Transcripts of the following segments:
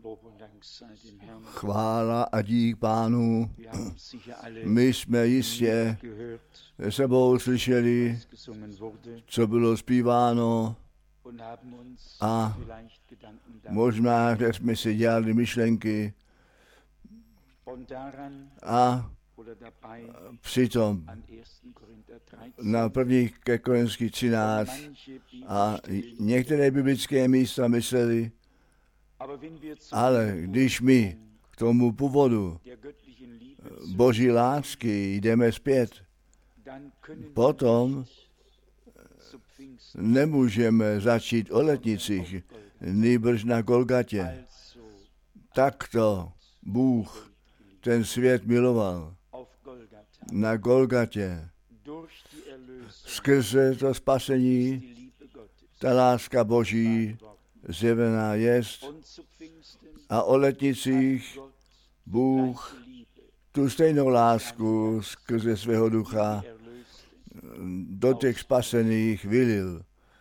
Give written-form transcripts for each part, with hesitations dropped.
Chvála a dík Pánu. My jsme jistě sebou slyšeli, co bylo zpíváno, a možná, že jsme si dělali myšlenky a přitom na 1. Korinských 13 a některé biblické místa mysleli, ale když my k tomu původu Boží lásky jdeme zpět, potom nemůžeme začít o letnicích, nýbrž na Golgatě. Takto Bůh ten svět miloval. Na Golgatě. Skrze to spasení ta láska Boží zjevená jest a o letnicích Bůh tu stejnou lásku skrze svého ducha do těch spasených vylil.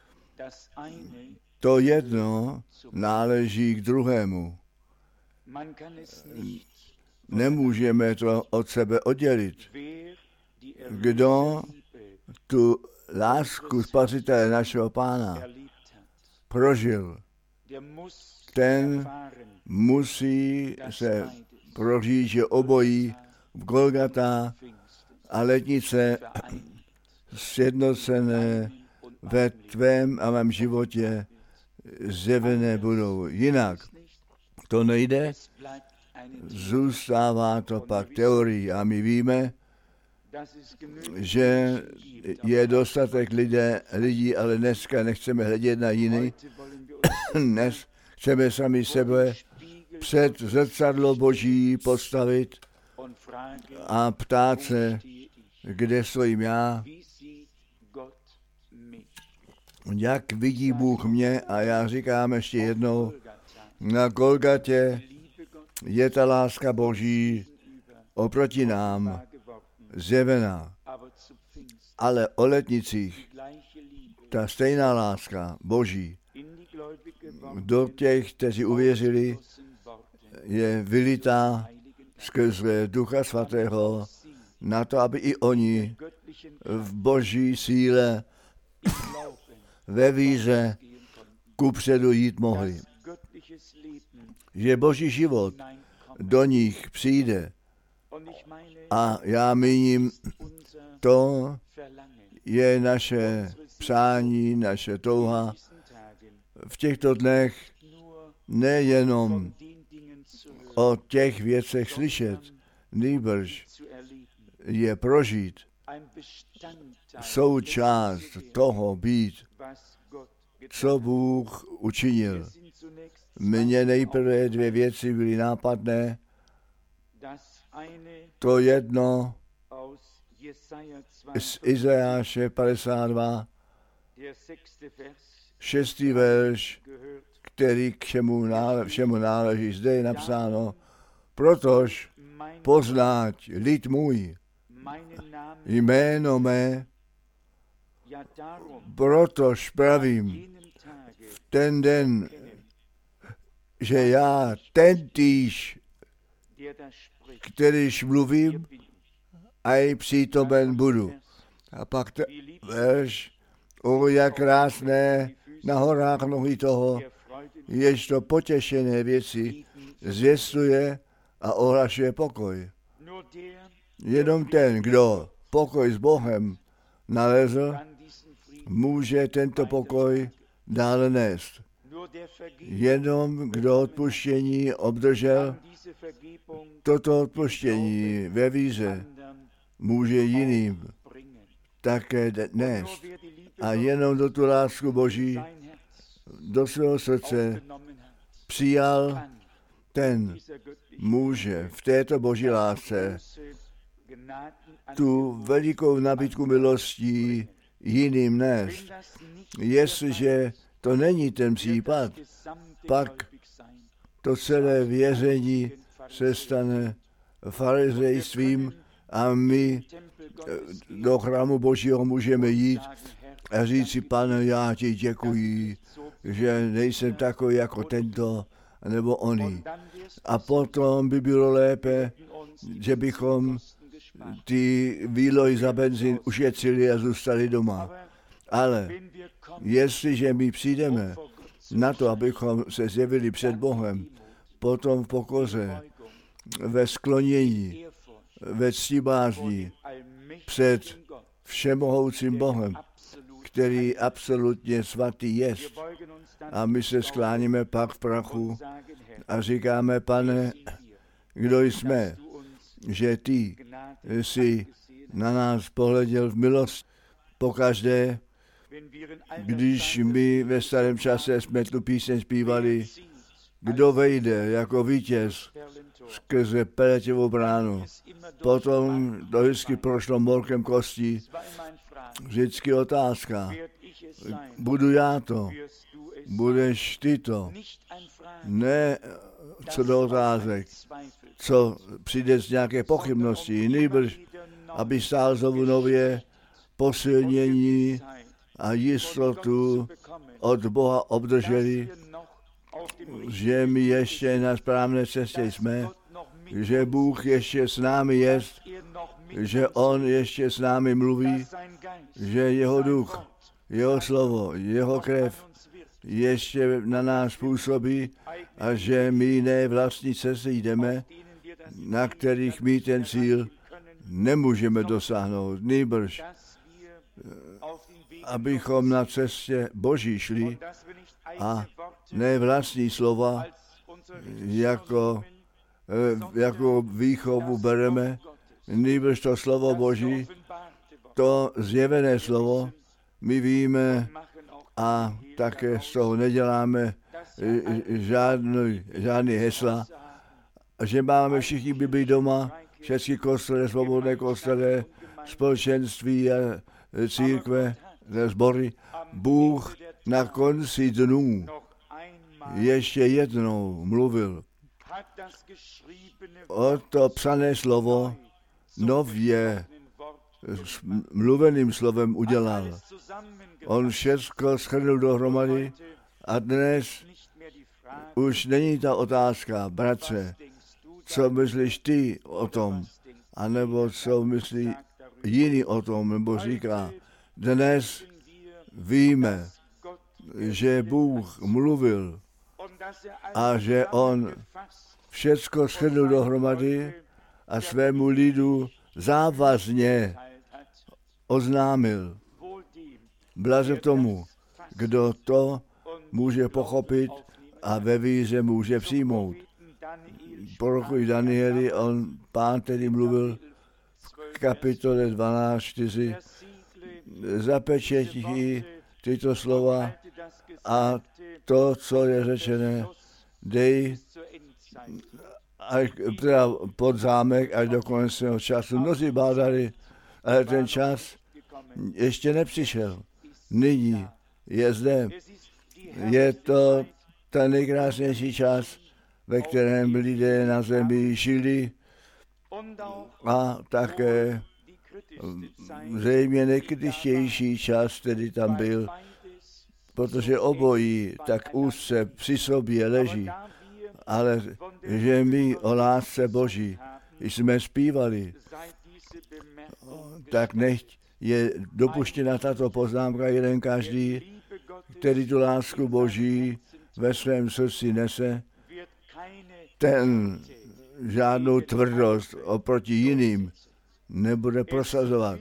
To jedno náleží k druhému. Nemůžeme to od sebe oddělit. Kdo tu lásku Spasitele našeho Pána prožil, ten musí se prožít, že obojí v Golgata a letnice sjednocené ve tvém a mém životě zjevené budou. Jinak to nejde, zůstává to pak teorií a my víme, že je dostatek lidí, ale dneska nechceme hledět na jiný. Dnes chceme sami sebe před zrcadlo Boží postavit a ptát se, kde stojím já, jak vidí Bůh mě, a já říkám ještě jednou, na Golgatě je ta láska Boží oproti nám zjevená, ale o letnicích ta stejná láska Boží do těch, kteří uvěřili, je vylitá skrze Ducha Svatého na to, aby i oni v Boží síle ve víře kupředu jít mohli. Že Boží život do nich přijde. A já míním, to je naše přání, naše touha v těchto dnech nejenom o těch věcech slyšet, nýbrž je prožít, součást toho být, co Bůh učinil. Mně nejprve 2 věci byly nápadné. To jedno z Izajáše 52, 6. verš, který k všemu náleží. Zde je napsáno, protož poznáť lid můj, jméno mé, protož pravím v ten den, že já tentýž, kterýž mluvím, a i přítomen budu. A pak verš, jak krásné na horách nohy toho, jež to potěšené věci zvěstuje a ohlašuje pokoj. Jenom ten, kdo pokoj s Bohem nalezl, může tento pokoj dále nést. Jenom kdo odpuštění obdržel, toto odpuštění ve víře může jiným také nést. A jenom do tu lásku Boží do svého srdce přijal, ten může v této Boží lásce tu velikou nabídku milostí jiným nést. Jestliže to není ten případ, pak to celé vězení se stane farizejstvím a my do chrámu Božího můžeme jít a říct si, Pane, já ti děkuji, že nejsem takový jako tento nebo oný. A potom by bylo lépe, že bychom ty výlohy za benzín ušetřili a zůstali doma. Ale jestliže my přijdeme na to, abychom se zjevili před Bohem, potom v pokoře, ve sklonění, ve ctibázní před všemohoucím Bohem, který absolutně svatý jest. A my se skláníme pak v prachu a říkáme, Pane, kdo jsme, že ty jsi na nás pohleděl v milost. Pokaždé, když my ve starém čase jsme tu píseň zpívali, kdo vejde jako vítěz skrze Peletěvou bránu. Potom to vždycky prošlo morkem kostí. Vždycky otázka, budu já to, budeš ty to. Ne co do otázek, co přijde z nějaké pochybnosti, nýbrž, aby stál znovu nově posilnění a jistotu od Boha obdrželi, že my ještě na správné cestě jsme, že Bůh ještě s námi jest, že On ještě s námi mluví, že Jeho duch, Jeho slovo, Jeho krev ještě na nás působí a že my ne vlastní cesty jdeme, na kterých my ten cíl nemůžeme dosáhnout, nýbrž abychom na cestě Boží šli a ne vlastní slova jako výchovu bereme, nýbrž to slovo Boží, to zjevené slovo, my víme a také z toho neděláme žádný hesla, že máme všichni Bibli doma, všechny kostele, svobodné kostele, společenství a církve, sbory. Bůh na konci dnů ještě jednou mluvil. O to psané slovo nově mluveným slovem udělal. On všechno shrnul dohromady a dnes už není ta otázka, bratře, co myslíš ty o tom, anebo co myslí jiný o tom, nebo říká. Dnes víme, že Bůh mluvil a že On všecko shrnul dohromady a svému lidu závazně oznámil. Blaze tomu, kdo to může pochopit a ve víře může přijmout. Proroku Danieli, Pán tedy mluvil v kapitole 12:4, zapečetí tyto slova a to, co je řečené, dej až pod zámek až do konečného času. Mnozí bádali, ale ten čas ještě nepřišel. Nyní je zde. Je to ten nejkrásnější čas, ve kterém lidé na zemi žili a také zřejmě nejkritičtější čas, který tam byl, protože obojí tak úzce při sobě leží. Ale že my o lásce Boží jsme zpívali, tak nechť je dopuštěna tato poznámka, jeden každý, který tu lásku Boží ve svém srdci nese, ten žádnou tvrdost oproti jiným nebude prosazovat.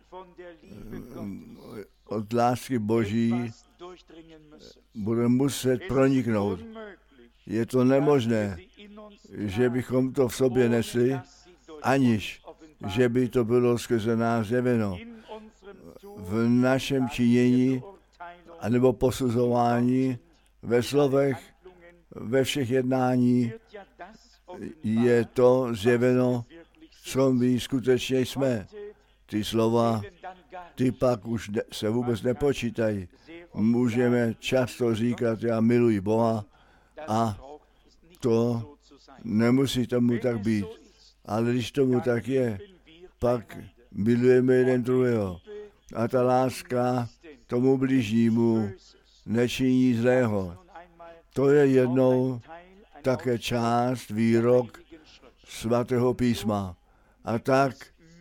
Od lásky Boží bude muset proniknout. Je to nemožné, že bychom to v sobě nesli, aniž že by to bylo skrze nás zjeveno. V našem činění anebo posuzování, ve slovech, ve všech jednání je to zjeveno, co my skutečně jsme. Ty slova, ty pak už se vůbec nepočítají. Můžeme často říkat, já miluji Boha a to nemusí tomu tak být. Ale když tomu tak je, pak milujeme jeden druhého. A ta láska tomu bližnímu nečiní zlého. To je jednou také část, výrok svatého písma. A tak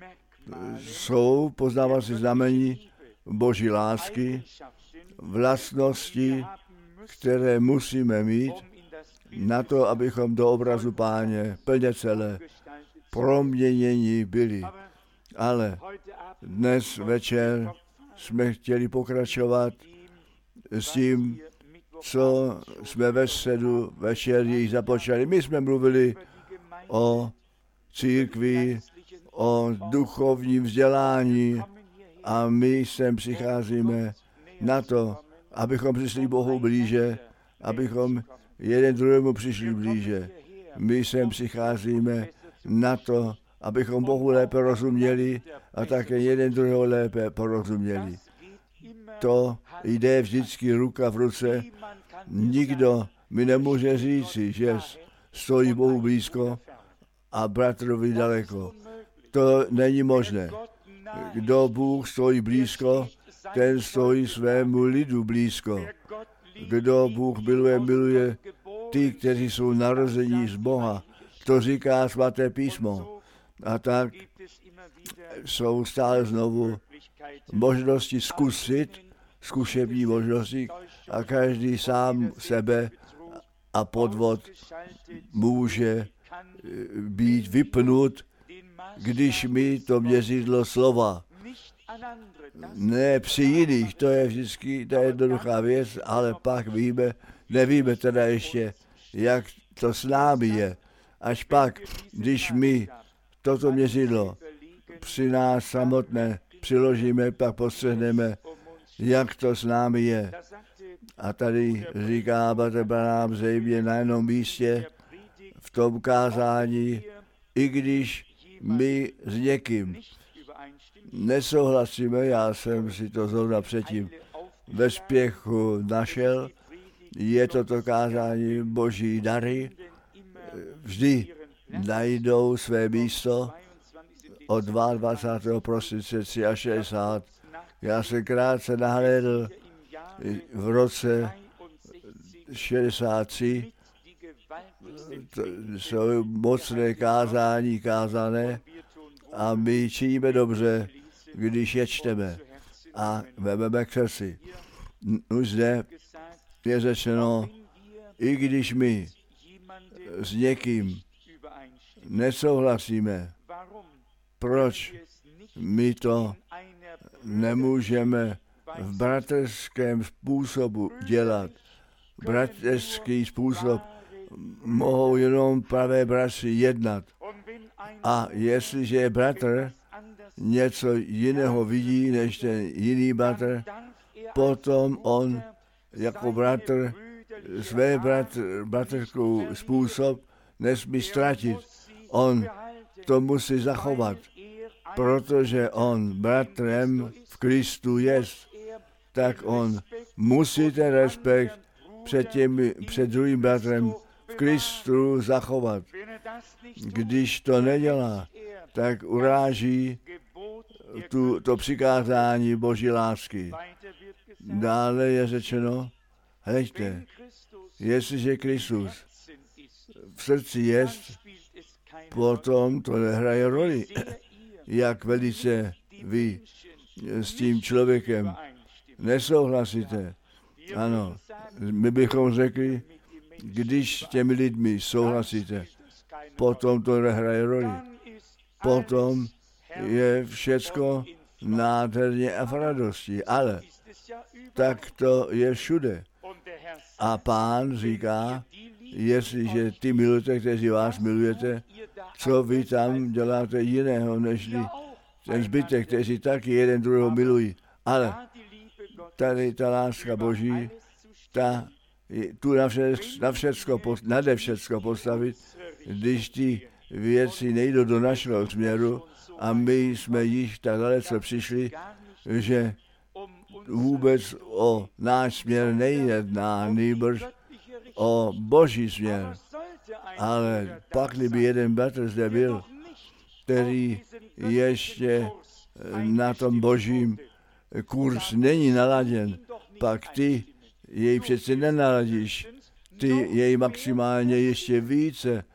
jsou poznávací znamení Boží lásky, vlastnosti, které musíme mít na to, abychom do obrazu Páně plně celé proměnění byli. Ale dnes večer jsme chtěli pokračovat s tím, co jsme ve středu večer již započali. My jsme mluvili o církvi, o duchovním vzdělání a my sem přicházíme na to, abychom přišli Bohu blíže, abychom jeden druhému přišli blíže. My sem přicházíme na to, abychom Bohu lépe rozuměli a také jeden druhého lépe porozuměli. To jde vždycky ruka v ruce. Nikdo mi nemůže říci, že stojí Bohu blízko a bratrovi daleko. To není možné. Kdo Bůh stojí blízko, ten stojí svému lidu blízko. Kdo Bůh miluje, miluje ty, kteří jsou narození z Boha. To říká svaté písmo. A tak jsou stále znovu možnosti zkušební možnosti a každý sám sebe a podvod může být vypnut, když mi to měřidlo slova. Ne při jiných, to je vždycky ta jednoduchá věc, ale pak nevíme teda ještě, jak to s námi je. Až pak, když my toto měřidlo při nás samotné přiložíme, pak postřehneme, jak to s námi je. A tady říká bratr Branham zřejmě na jednom místě v tom kázání, i když my s někým nesouhlasíme, já jsem si to zrovna předtím ve spěchu našel, je toto kázání Boží dary, vždy najdou své místo od 22. prosince 63. Já jsem krátce nahlédl v roce 63, to jsou mocné kázání kázané a my činíme dobře, když je čteme a vezmeme k srdci. Už zde je řečeno, i když my s někým nesouhlasíme, proč my to nemůžeme v bratrském způsobu dělat. Bratrský způsob mohou jenom pravé bratři jednat. A jestliže bratr něco jiného vidí než ten jiný bratr, potom on jako bratr své bratrskou způsob nesmí ztratit. On to musí zachovat, protože on bratrem v Kristu jest, tak on musí ten respekt před druhým bratrem v Kristu zachovat. Když to nedělá, tak uráží to přikázání Boží lásky. Dále je řečeno, hleďte, jestliže Kristus v srdci jest, potom to nehraje roli, jak velice vy s tím člověkem nesouhlasíte. Ano, my bychom řekli, když s těmi lidmi souhlasíte, potom to nehraje roli. Potom je všecko nádherně a v radosti, ale tak to je všude. A Pán říká, jestliže ty milujete, kteří vás milujete, co vy tam děláte jiného, než ten zbytek, kteří taky jeden druhého milují. Ale tady ta láska Boží, tu nade všecko postavit, když ty věci nejdou do našeho směru a my jsme již tak dalece přišli, že vůbec o náš směr nejedná, nýbrž o Boží směr. Ale pak, kdyby jeden bratr zde byl, který ještě na tom Božím kurz není naladěn, pak ty jej přece nenaladíš ty jej maximálně ještě více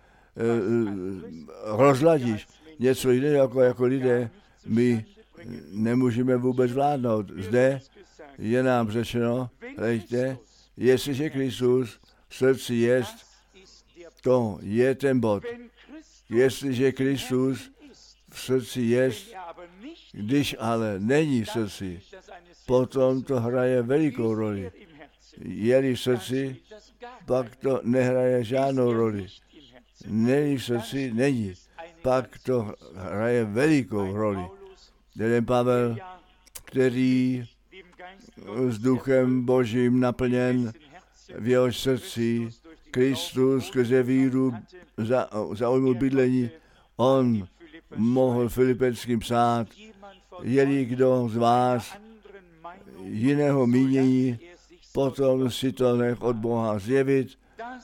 rozladíš. Něco jiného jako lidé, my nemůžeme vůbec vládnout. Zde je nám řečeno, hleďte, jestliže Kristus v srdci jest, to je ten bod. Jestliže Kristus v srdci jest, když ale není v srdci, potom to hraje velikou roli. Je-li v srdci, pak to nehraje žádnou roli. Není v srdci, není. Pak to hraje velikou roli. Jeden Pavel, který s duchem Božím naplněn v jeho srdci, Kristus skrze víru zaujmul bydlení, on mohl Filipenským psát, je-li kdo z vás jiného mínění, potom si to nech od Boha zjevit.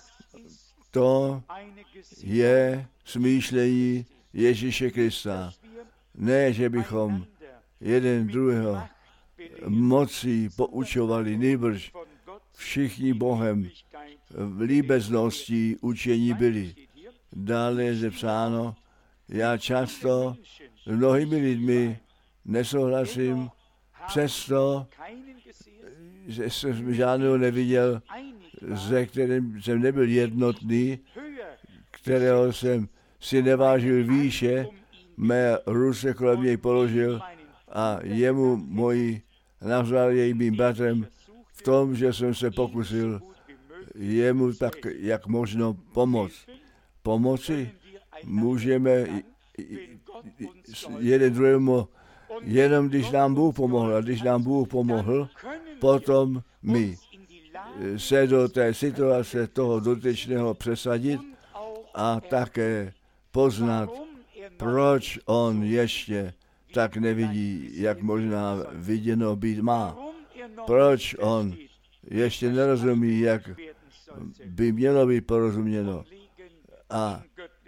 To je smýšlení Ježíše Krista. Ne, že bychom jeden druhého mocí poučovali, nýbrž všichni Bohem v líbeznosti učení byli. Dále je psáno, já často s mnohými lidmi nesouhlasím, přesto, že jsem žádného neviděl, se kterým jsem nebyl jednotný, kterého jsem si nevážil výše, mé ruce kolem něj položil a jemu moji nazval jej mým bratrem v tom, že jsem se pokusil jemu tak, jak možno pomoci. Můžeme jeden druhému, jenom když nám Bůh pomohl. A když nám Bůh pomohl, potom my se do té situace toho dotyčného přesadit a také poznat, proč on ještě tak nevidí, jak možná viděno být má. Proč on ještě nerozumí, jak by mělo být porozuměno. A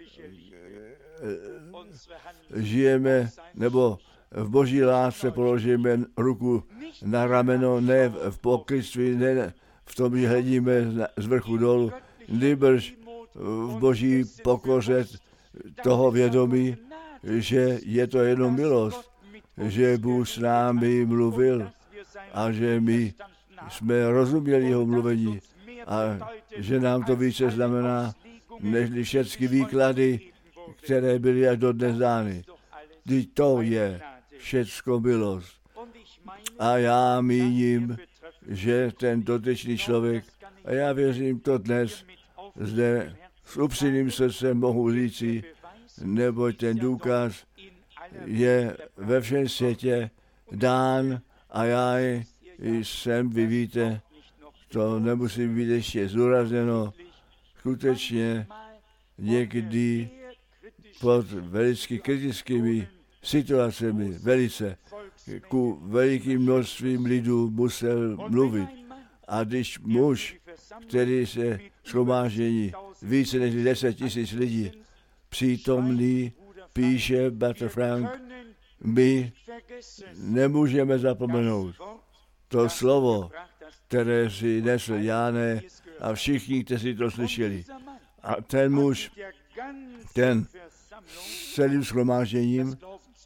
žijeme, nebo v Boží lásce položíme ruku na rameno, ne v pokrytství, ne v tom, že hledíme z vrchu dolů, nýbrž v Boží pokoře toho vědomí, že je to jenom milost, že Bůh s námi mluvil a že my jsme rozuměli jeho mluvení a že nám to více znamená, než všechny výklady, které byly až dodnes dány. Vždyť to je všecko milost. A já míním, že ten dotyčný člověk, a já věřím to dnes, zde s upřímným srdcem mohu říci, neboť ten důkaz je ve všem světě dán a já jsem, vy víte, to nemusí být ještě zúrazněno, skutečně někdy pod velice kritickými situacemi, velice ku velikým množstvím lidů musel mluvit. A když muž, který se shromáždění více než 10 000 lidí přítomný, píše Bratr Frank, my nemůžeme zapomenout to slovo, které si nesl Jáne a všichni, kteří to slyšeli. A ten muž, ten s celým shromážděním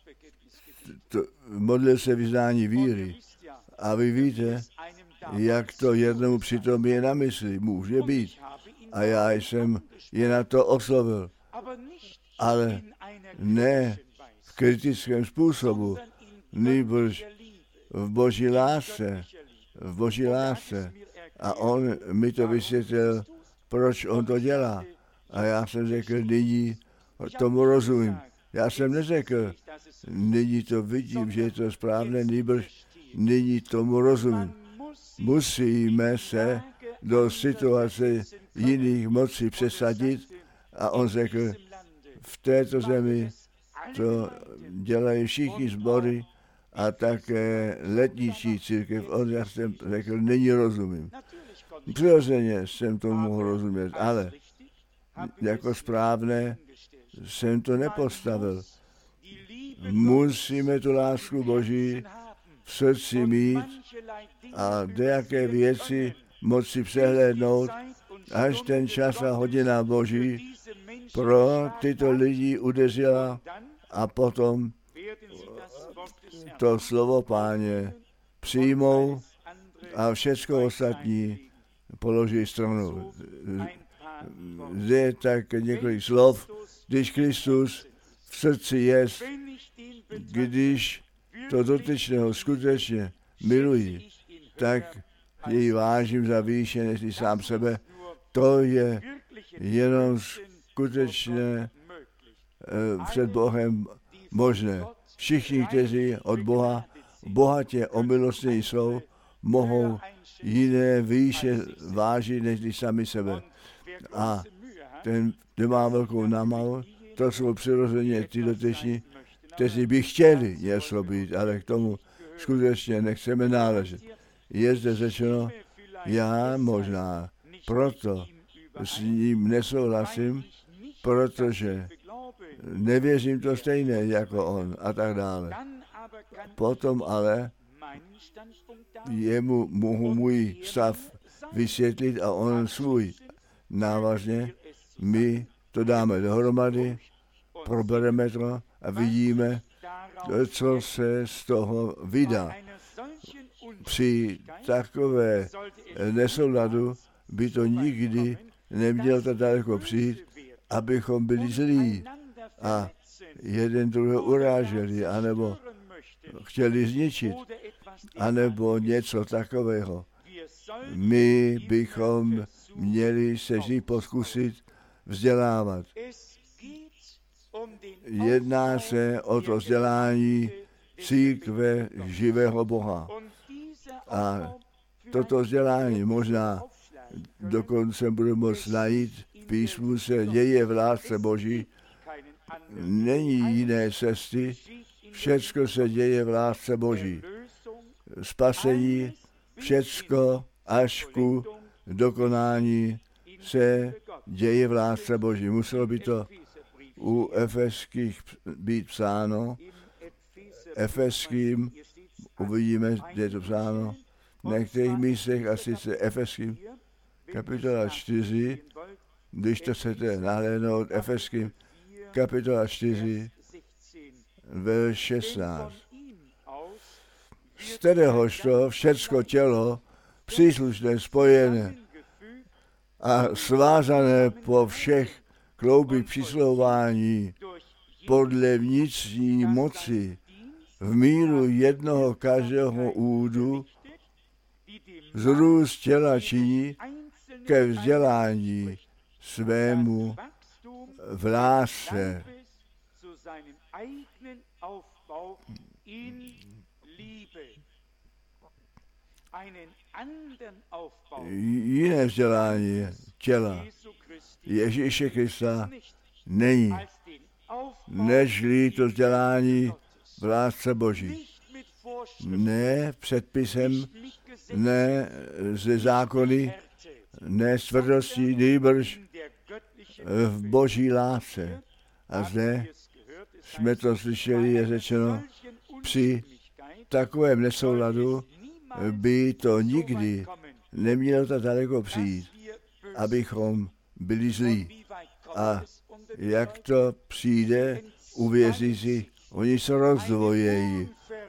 modlil se vyznání víry. A vy víte, jak to jednomu přitom je na mysli, může být. A já jsem je na to oslovil. Ale ne v kritickém způsobu, nýbrž v Boží lásce. V Boží lásce. A on mi to vysvětlil, proč on to dělá. A já jsem řekl, nyní tomu rozumím. Já jsem neřekl, nyní to vidím, že je to správné, nýbrž nyní tomu rozumím. Musíme se do situace jiných mocí přesadit a on řekl, v této zemi to dělají všichni sbory a také letničí církev. On, já jsem řekl, nyní rozumím. Přirozeně jsem tomu mohl rozumět, ale jako správné jsem to nepostavil. Musíme tu lásku Boží v srdci mít a dejaké věci moci přehlédnout až ten čas a hodina Boží pro tyto lidi udeřila a potom to slovo Páně přijmou a všecko ostatní položí stranu. Zde tak několik slov, když Kristus v srdci je, když to dotyčného skutečně miluji, tak jej vážím za výše než sám sebe. To je jenom skutečně před Bohem možné. Všichni, kteří od Boha bohatě omilostnění jsou, mohou jiné výše vážit než sami sebe. A ten, kdo má velkou námahu, to jsou přirozeně ty dotyční, kteří by chtěli něco být, ale k tomu skutečně nechceme náležet. Je zde řečeno, já možná proto s ním nesouhlasím, protože nevěřím to stejné jako on a tak dále. Potom ale jemu mohu můj stav vysvětlit a on svůj. Návažně my to dáme dohromady, probereme to a vidíme, co se z toho vydá. Při takové nesouladu by to nikdy nemělo tak daleko přijít, abychom byli zlí a jeden druhého uráželi, anebo chtěli zničit, anebo něco takového. My bychom měli se vždy pokusit vzdělávat. Jedná se o to vzdělání církve živého Boha. A toto vzdělání možná dokonce budeme moct najít v písmu se děje v lásce Boží. Není jiné cesty, všecko se děje v lásce Boží. Spasení, všecko až ku dokonání se děje v lásce Boží. Muselo by to u Efeských být psáno. Efeským uvidíme, kde je to psáno. V některých místech, a sice Efeským, kapitola 4, když to chcete nahlédnout, Efeským, kapitola 4, verš 16. Z kteréhož to všecko tělo příslušné, spojené a svázané po všech kloubích přislování podle vnitřní moci v míru jednoho každého údu zrůst těla činí ke vzdělání svému v lásce. Jiné vzdělání těla Ježíše Krista není, nežli to vzdělání v lásce Boží. Ne předpisem, ne ze zákony, ne s tvrdostí, nýbrž v Boží lásce. A zde jsme to slyšeli, je řečeno, při takovém nesouladu by to nikdy nemělo tak daleko přijít, abychom byli zlí. A jak to přijde, uvěří, oni se rozdvojejí.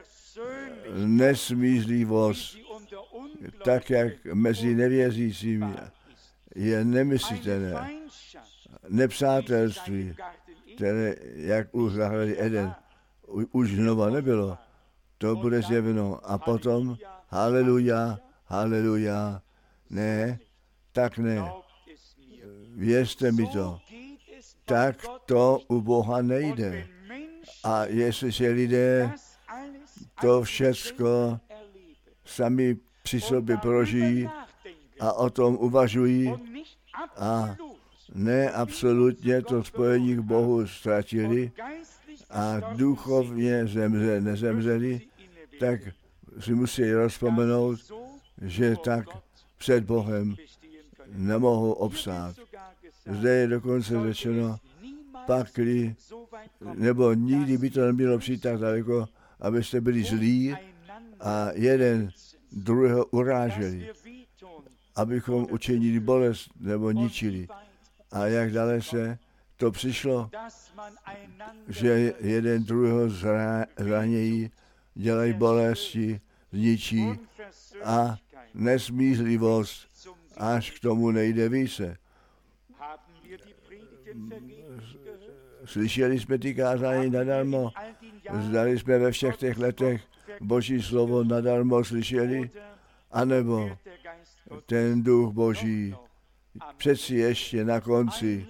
Nesmířlivost, tak jak mezi nevěřícími, je nemyslitelné. Nepřátelství, které, jak u zahrady Eden, už znova nebylo, to bude zjeveno. A potom, haleluja, haleluja, ne, tak ne. Věřte mi to. Tak to u Boha nejde. A jestliže lidé to všecko sami při sobě prožijí a o tom uvažují a ne absolutně to spojení k Bohu ztratili a duchovně nezemřeli, tak si musí rozpomenout, že tak před Bohem nemohou obstát. Zde je dokonce řečeno, pakli, nebo nikdy by to nemělo přijít tak daleko, abyste byli zlí a jeden druhého uráželi. abychom učinili bolest nebo ničili. A jak dalece to přišlo, že jeden druhého zranějí, dělají bolesti, zničí a nesmířlivost až k tomu nejde více. Slyšeli jsme ty kázání nadarmo, zdali jsme ve všech těch letech Boží slovo nadarmo slyšeli, anebo ten duch Boží přeci ještě na konci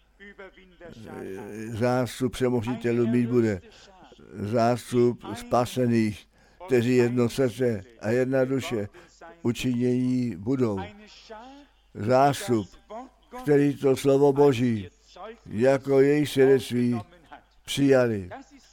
zástup přemožitelů mít bude. Zástup spasených, kteří jedno srdce a jedna duše učinění budou. Zástup, který to slovo Boží jako jejich svědectví přijali.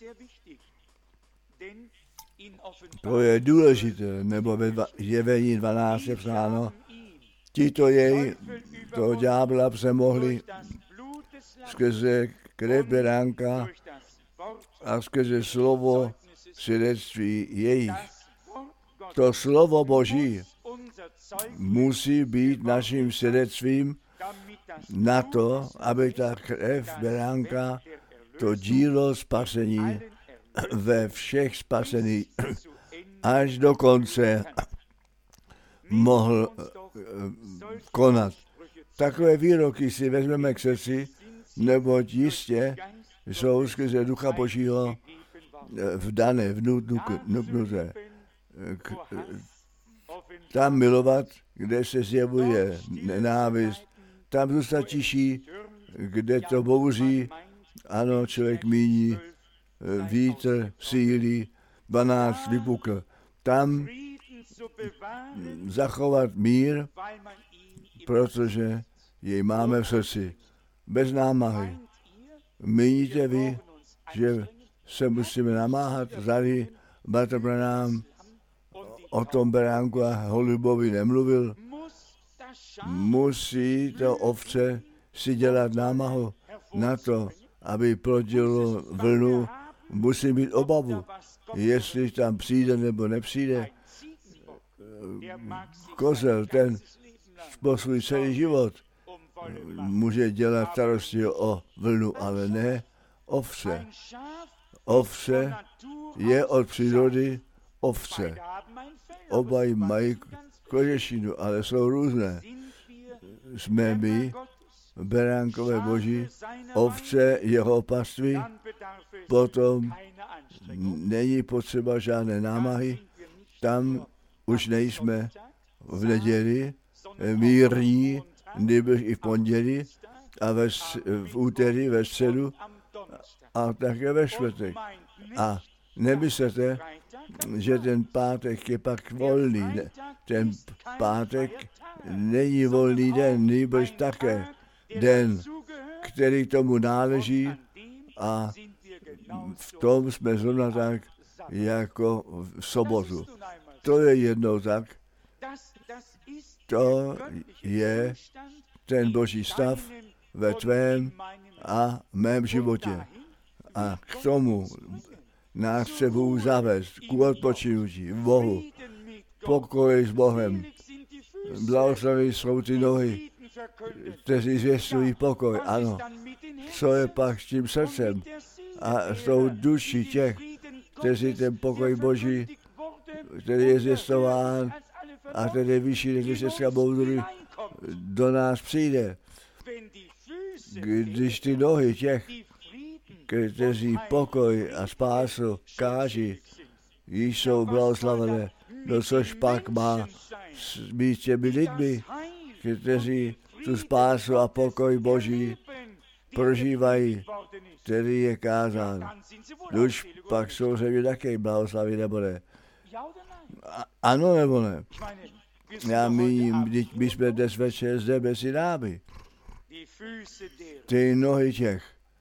To je důležité, nebo ve Zjevení 12 je psáno, tito jej, toho ďábla, přemohli skrze krev beránka a skrze slovo svědectví jejich. To slovo Boží musí být naším svědectvím na to, aby ta krev beránka, to dílo spasení ve všech spasených až do konce mohl konat. Takové výroky si vezmeme k srdci, neboť jistě jsou skrze Ducha Božího vdané, vnuknuté. Tam milovat, kde se zjevuje nenávist, tam zůstat tiší, kde to bouří, ano, člověk míní, vítr sílí, 12 vypukl. Tam zachovat mír, protože jej máme v srdci, bez námahy. Míníte vy, že se musíme namáhat, zali bratr Branham o tom beránku a holubovi nemluvil. Musí to ovce si dělat námahu na to, aby plodilo vlnu, musí mít obavu, jestli tam přijde nebo nepřijde. Kozel, ten po svůj celý život může dělat starosti o vlnu, ale ne ovce. Ovce je od přírody ovce. Oba mají kožešinu, ale jsou různé. Jsme my, beránkové Boží, ovce jeho paství, potom není potřeba žádné námahy, tam už nejsme v neděli, mírní, nebož i v pondělí a v úterý, ve středu a také ve čtvrtek. A nemyslete, že ten pátek je pak volný. Ten pátek není volný den, nebož také den, který tomu náleží a v tom jsme zrovna tak jako v sobotu. To je jednou tak. To je ten Boží stav ve tvém a mém životě. A k tomu nás chce Bůh zavést k odpočinutí v Bohu, pokoj s Bohem. Blahoslaví jsou ty nohy, kteří zvěstují pokoj. Ano, co je pak s tím srdcem a s tou duší těch, kteří ten pokoj Boží, který je zvěstován a který je vyšší než všechna moudry, do nás přijde. Když ty nohy těch, kteří pokoj a spásu káží, již jsou blahoslavené, no což pak má být těmi lidmi, kteří tu spásu a pokoj Boží prožívají, který je kázán. Už pak jsou země také blahoslaví nebo ne. Ano nebo ne? Já míním, my jsme dnes večer zde mezi námi. Ty nohy těch,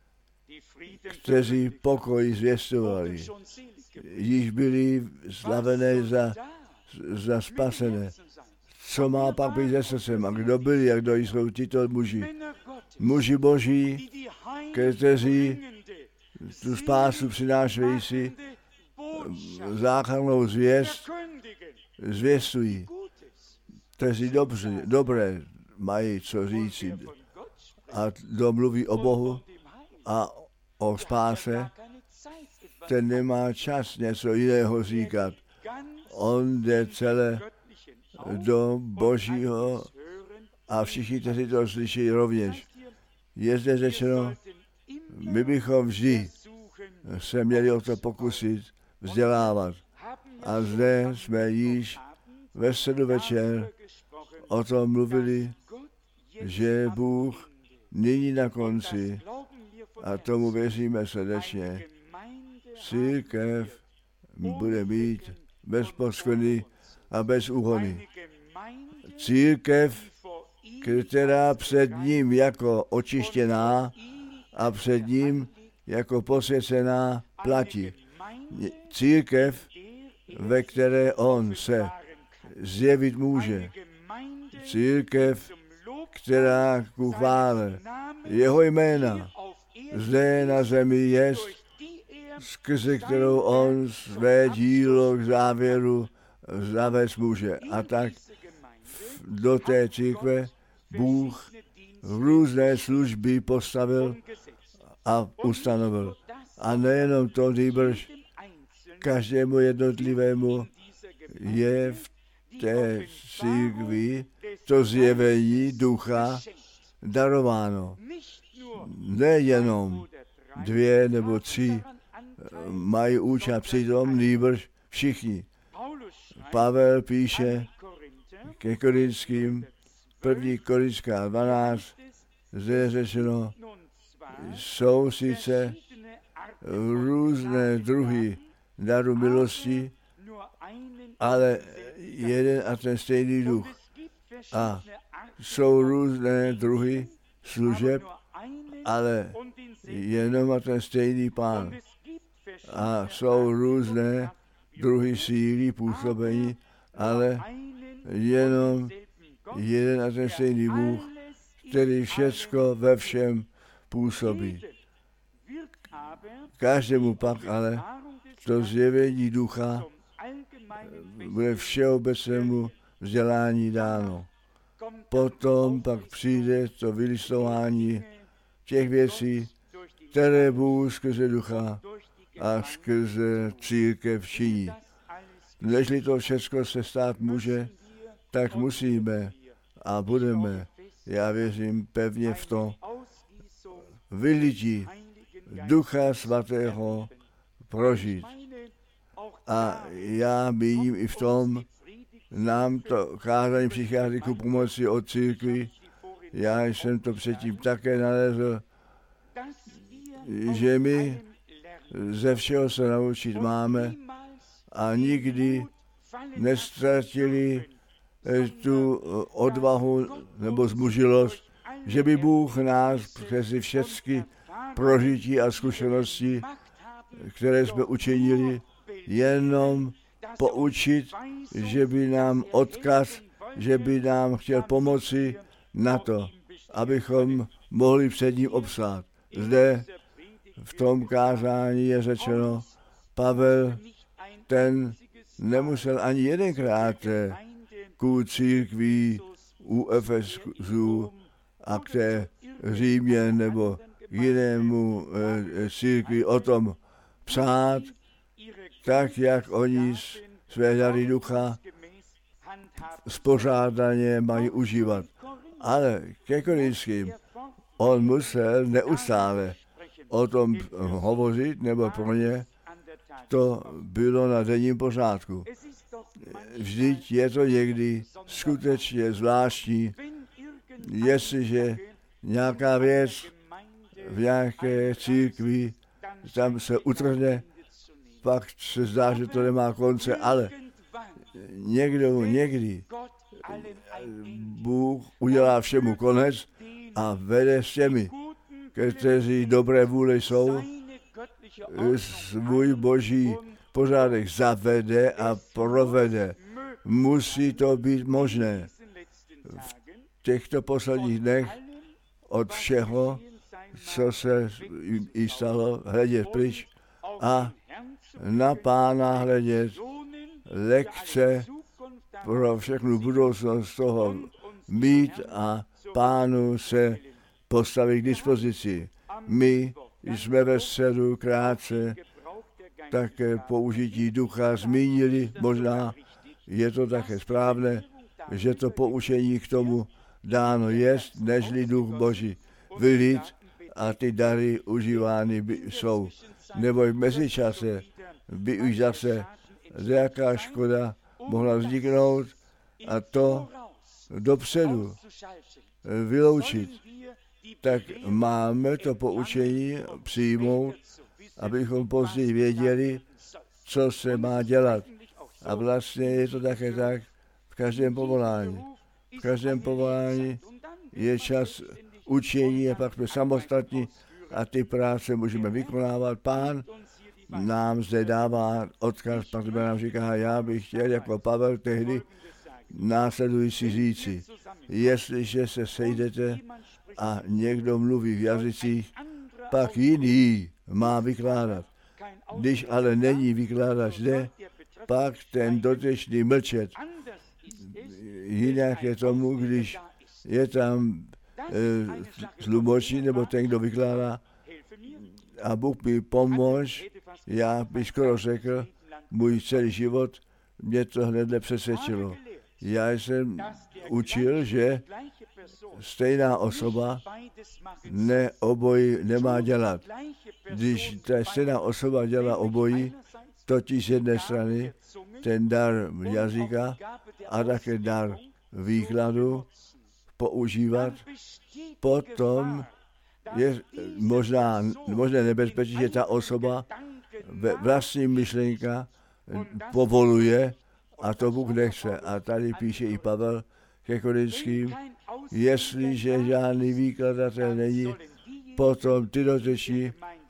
kteří pokoj zvěstovali, již byli slavené za spasené. Co má pak být se srdcem? A kdo byli a kdo jsou tito muži? Muži Boží, kteří tu spásu přinášejí si, záchrannou zvěst zvěstují. kteří dobré mají co říci a kdo mluví o Bohu a o spáse, ten nemá čas něco jiného říkat. On jde celé do Božího a všichni, kteří to slyší rovněž. Je zde řečeno, my bychom vždy se měli o to pokusit vzdělávat. A zde jsme již ve středu večer o tom mluvili, že Bůh nyní na konci, a tomu věříme srdečně, církev bude mít bez poskvrny a bez úhony. Církev, která před ním jako očištěná a před ním jako posvěcená platí. Církev, ve které on se zjevit může. Církev, která ku chvále jeho jména zde na zemi je, skrze kterou on své dílo k závěru zavést může. A tak do té církve Bůh různé služby postavil a ustanovil. A nejenom to, nýbrž každému jednotlivému je v té církvi to zjevení ducha darováno. Nejenom 2 nebo 3 mají účast přitom, nýbrž všichni. Pavel píše ke Korinským, 1. Korintská 12, zde je řečeno, jsou sice různé druhy daru milosti, ale jeden a ten stejný duch. A jsou různé druhy služeb, ale jenom a ten stejný Pán. A jsou různé druhy síly, působení, ale jenom jeden a ten stejný Bůh, který všecko ve všem působí. Každému pak ale to zjevení ducha bude všeobecnému vzdělání dáno. Potom pak přijde to vylistování těch věcí, které Bůh skrze ducha a skrze církev činí. Nežli to všechno se stát může, tak musíme a budeme, já věřím pevně v to, vylití Ducha Svatého prožít. A já míním i v tom, nám to kázání přichází ku pomoci od církvi. Já jsem to předtím také nalezl, že my ze všeho se naučit máme a nikdy nestratili tu odvahu nebo zmužilost, že by Bůh nás přes všechny prožití a zkušenosti, které jsme učinili, jenom poučit, že by nám odkaz, že by nám chtěl pomoci na to, abychom mohli před ním obstát. Zde v tom kázání je řečeno, Pavel, ten nemusel ani jedenkrát ku církví u Efesu a k té Římě nebo jinému církvi o tom psát, tak jak oni své dary ducha spořádaně mají užívat. Ale ke Korinským on musel neustále o tom hovořit, nebo pro ně to bylo na denním pořádku. Vždyť je to někdy skutečně zvláštní, jestliže nějaká věc v nějaké církvi tam se utrhne, pak se zdá, že to nemá konce, ale někdy Bůh udělá všemu konec a vede s těmi, kteří dobré vůle jsou, svůj boží pořádek zavede a provede. Musí to být možné. V těchto posledních dnech od všeho, co se jí stalo, hledět pryč a na Pána hledět, lekce pro všechnu budoucnost toho mít a Pánu se postavit k dispozici. My jsme ve středu krátce také použití ducha zmínili, možná je to také správné, že to poučení k tomu dáno jest, nežli duch Boží vylit a ty dary užívány jsou. Nebo v mezičase by už zase nějaká škoda mohla vzniknout a to dopředu vyloučit. Tak máme to poučení přijmout, abychom později věděli, co se má dělat. A vlastně je to také tak v každém povolání. V každém povolání je čas učení a pak jsme samostatní a ty práce můžeme vykonávat. Pán nám zde dává odkaz, pak nám říká, já bych chtěl jako Pavel tehdy následující říci. Jestliže se sejdete a někdo mluví v jazycích, pak jiný má vykládat. Když ale není vykládač zde, pak ten dotyčný mlčet. Jinak je tomu, když je tam tlumočník nebo ten, kdo vykládá a Bůh mi pomož, já bych skoro řekl, můj celý život mě to hned nepřesvědčilo. Já jsem učil, že stejná osoba obojí nemá dělat. Když ta stejná osoba dělá obojí, totiž z jedné strany ten dar jazyka a také dar výkladu používat, potom je možné nebezpečí, že ta osoba vlastní myšlenka povoluje a to Bůh nechce. A tady píše i Pavel ke Korinským, jestliže žádný výkladatel není, potom ty dotyční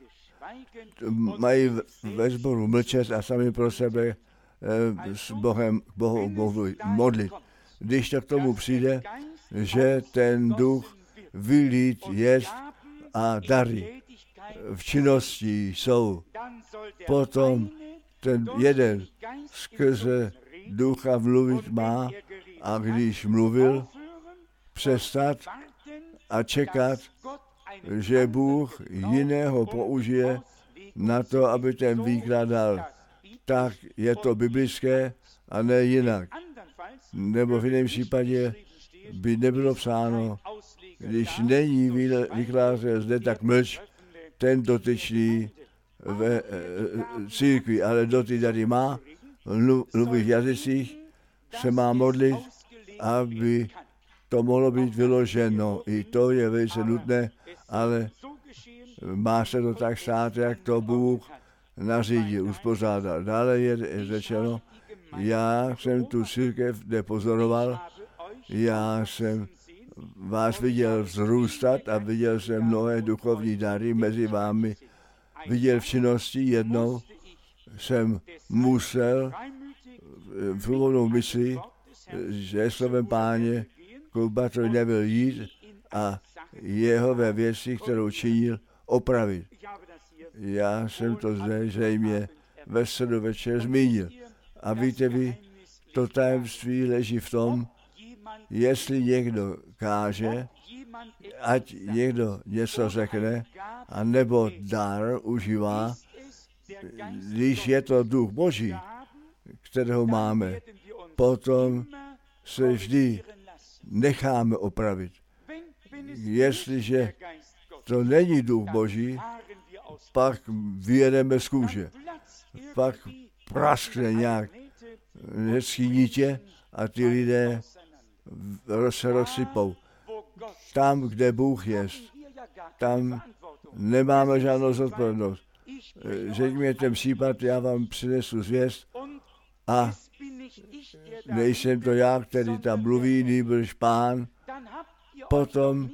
mají ve sboru mlčet a sami pro sebe s Bohem Bohu modlit. Když to k tomu přijde, že ten duch vylít jest a dary v činnosti jsou, potom ten jeden skrze ducha mluvit má a když mluvil, přestat a čekat, že Bůh jiného použije na to, aby ten výklad dal. Tak je to biblické a ne jinak. Nebo v jiném případě by nebylo psáno, když není výkladatel zde, tak mlč ten dotyčný ve církvi, ale do ty tady má, mluví v jazycích, se má modlit, aby to mohlo být vyloženo. I to je velice nutné, ale má se to tak stát, jak to Bůh nařídil, uspořádal. Dále je řečeno, já jsem tu církev nepozoroval, já jsem vás viděl vzrůstat a viděl jsem mnohé duchovní dary mezi vámi. Viděl v činnosti jednou, jsem musel v úvodnou mysli, že slovem Páně Kulbatroj nebyl jít a jeho ve věci, kterou činil, opravit. Já jsem to zde zřejmě ve středu večer zmínil. A víte vy, to tajemství leží v tom, jestli někdo káže, ať někdo něco řekne, a nebo dar užívá, když je to duch Boží, kterého máme, potom se vždy necháme opravit. Jestliže to není duch Boží, pak vyjedeme z kůže. Pak praskne nějak hezký nitě a ty lidé se rozsypou. Tam, kde Bůh je, tam nemáme žádnou zodpovědnost. Řekněme ten případ, já vám přinesu zvěst a nejsem to já, který tam mluví, nýbrž Pán, potom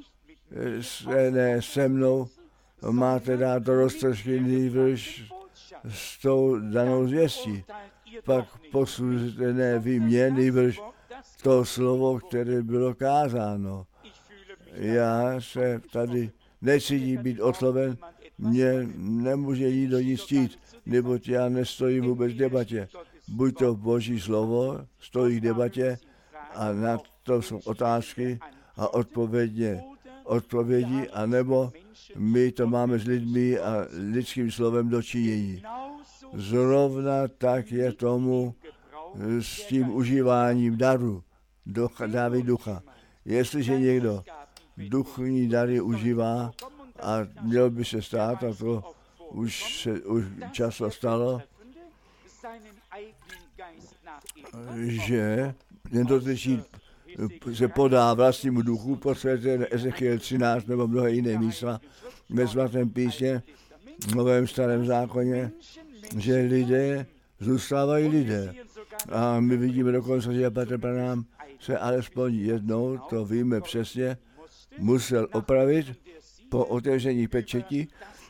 ne se mnou máte dát do roztržky nýbrž s tou danou zvěstí. Pak posuzujte ne vy mě, nýbrž to slovo, které bylo kázáno. Já se tady necítím být osloven, mě nemůže nikdo nic ctít, neboť já nestojím vůbec v debatě. buď to Boží slovo stojí v debatě a na to jsou otázky a odpovědi, anebo my to máme s lidmi a lidským slovem dočinění. Zrovna tak je tomu s tím užíváním daru, dávy ducha. Jestliže někdo duchovní dary užívá a měl by se stát, a to už často stalo, že ten dotyčný se podá vlastnímu duchu, posvědčen Ezechiel 13 nebo mnohé jiné místa ve svatém písmě, v Novém starém zákoně, že lidé zůstávají lidé. A my vidíme dokonce, že Petr Branham se alespoň jednou, to víme přesně, musel opravit po otevření pečeti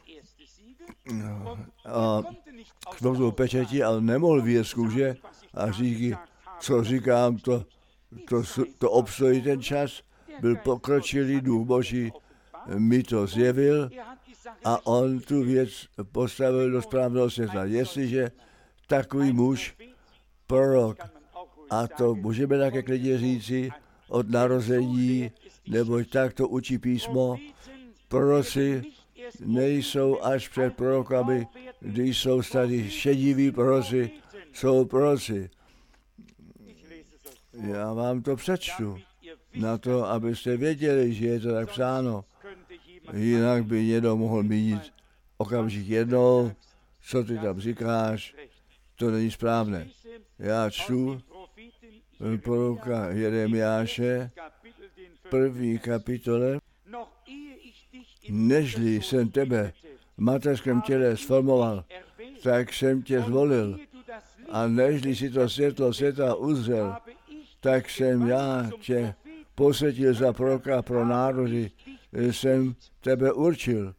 a k pečeti, ale nemohl vyjet z kůže a říct, co říkám, to obstojí ten čas, byl pokročilý duch Boží, mi to zjevil a on tu věc postavil do správného světla. Jestliže takový muž, prorok, a to můžeme také klidně říci od narození, neboť tak to učí písmo, proroci nejsou až před prorokami, když jsou tady šediví proroci, jsou proroci. Já vám to přečtu, na to, abyste věděli, že je to tak psáno. Jinak by někdo mohl mít okamžik jednou, co ty tam říkáš, to není správné. Já čtu proroka Jeremiáše, 1. kapitole, nežli jsem tebe v mateřském těle sformoval, tak jsem tě zvolil. A nežli si to světlo světa uzřel, tak jsem já tě posvětil za proroka pro národy, jsem tebe určil.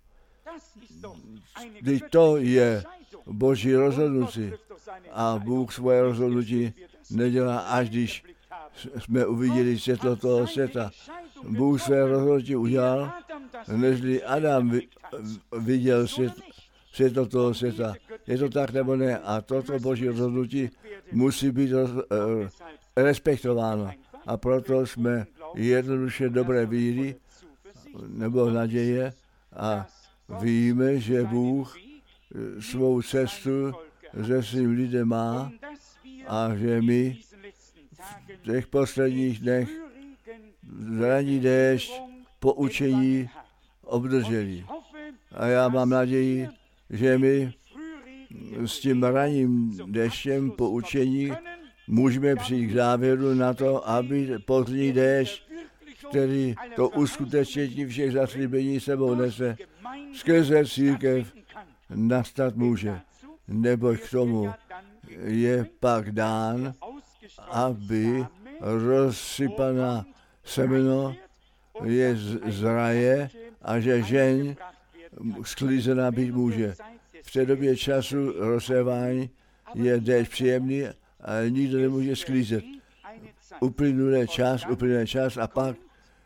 Vždyť to je Boží rozhodnutí. A Bůh svoje rozhodnutí nedělá, až když jsme uviděli světlo toho světa. Bůh své rozhodnutí udělal, nežli Adam viděl světlo toho světa. Je to tak nebo ne? A toto Boží rozhodnutí musí být respektováno. A proto jsme jednoduše dobré víry nebo naděje a víme, že Bůh svou cestu ze svým lidem má a že my v těch posledních dnech ranní déšť poučení obdrželi. A já mám naději, že my s tím ranním deštěm poučení můžeme přijít k závěru na to, aby pozdní déšť, který to uskutečnění všech zaslíbení sebou nese, skrze církev nastat může. Neboť k tomu je pak dán, aby rozsypaná semeno je zraje a že žeň sklízená být může. V té době času rozsévání je déšť příjemný, ale nikdo nemůže sklízet. Uplyne čas a pak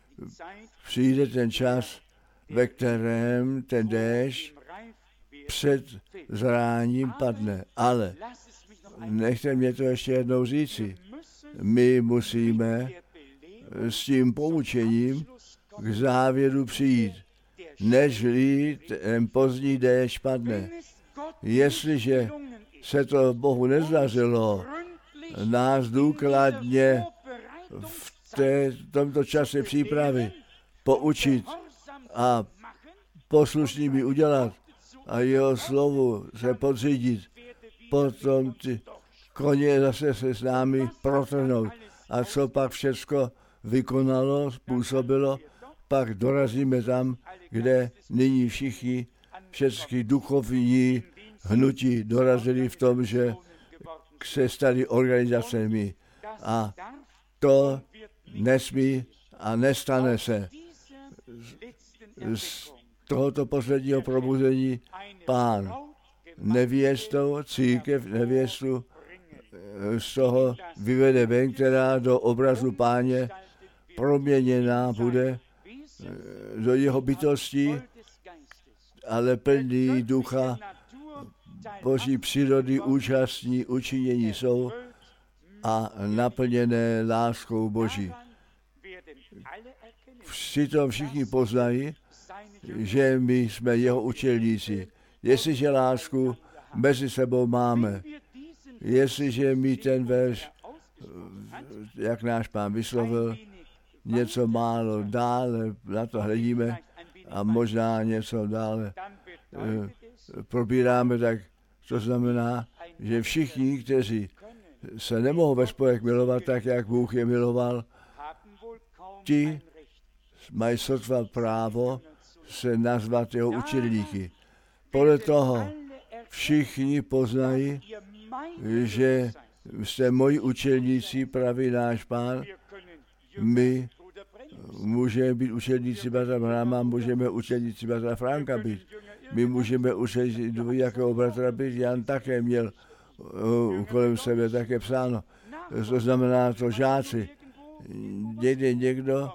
přijde ten čas, ve kterém ten déšť před zráním padne. Ale nechte mě to ještě jednou říci. My musíme s tím poučením k závěru přijít, nežli ten pozdní déšť padne. Jestliže se to Bohu nezdařilo nás důkladně v tomto čase přípravy poučit a poslušnými udělat a jeho slovu se podřídit, potom ty koně zase se s námi protrhnout. A co pak všecko vykonalo, způsobilo, pak dorazíme tam, kde nyní všechny duchovní hnutí dorazili v tom, že se stali organizacemi. A to nesmí a nestane se. Z tohoto posledního probuzení Pán nevěstou, církev nevěstu z toho vyvede ven, která do obrazu Páně proměněná bude do jeho bytosti, ale plný ducha Boží přírody účastní učinění jsou a naplněné láskou Boží. Přitom všichni poznají, že my jsme jeho učedníci. Jestliže lásku mezi sebou máme, jestliže my ten verš, jak náš Pán vyslovil, něco málo dále na to hledíme a možná něco dále probíráme, tak to znamená, že všichni, kteří se nemohou ve spolek milovat tak, jak Bůh je miloval, ti mají sotva právo se nazvat jeho učedníky. Podle toho všichni poznají, že jste moji učedníci, praví náš Pán. My můžeme být učedníci bratra Brahma, můžeme učedníci bratra Franka být. My můžeme učedníci jakého bratra být. Jan také měl kolem sebe také psáno. To znamená to žáci. Někdo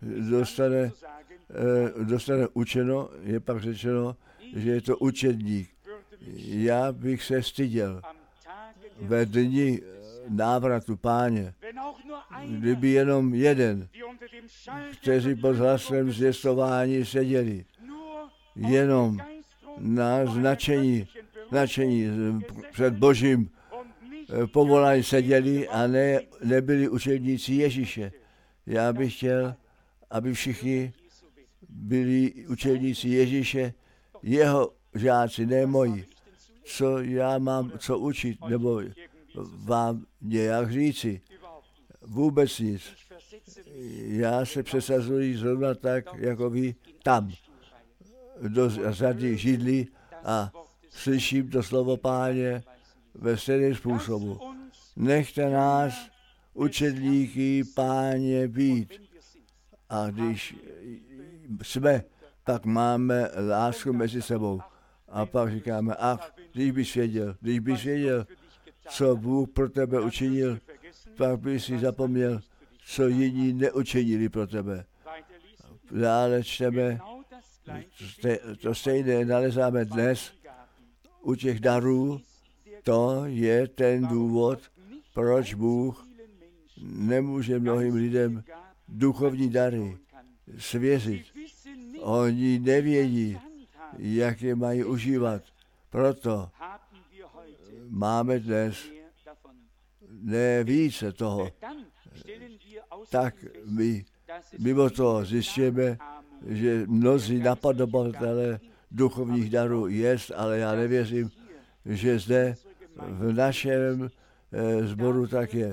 dostane učeno, je pak řečeno, že je to učedník. Já bych se styděl ve dni návratu Páně, kdyby jenom jeden, kteří pod hlasem zvěstování seděli, jenom na značení před Božím povolání seděli a nebyli učedníci Ježíše. Já bych chtěl, aby všichni byli učedníci Ježíše, jeho žáci, ne moji. Co já mám co učit, nebo vám nějak říci. Vůbec nic. Já se přesazuji zrovna tak, jako vy tam, do řady židlí a slyším to slovo Páně ve stejném způsobu. Nechte nás učedníky Páně být. A když jsme, pak máme lásku mezi sebou. A pak říkáme, když bys věděl, co Bůh pro tebe učinil, pak bys si zapomněl, co jiní neučinili pro tebe. Dále čteme, to stejné nalezáme dnes u těch darů. To je ten důvod, proč Bůh nemůže mnohým lidem duchovní dary svěřit. Oni nevědí, jak je mají užívat. Proto máme dnes ne více toho. Tak my mimo toho zjistíme, že mnozí napodobovatelé duchovních darů jest, ale já nevěřím, že zde v našem sboru tak je.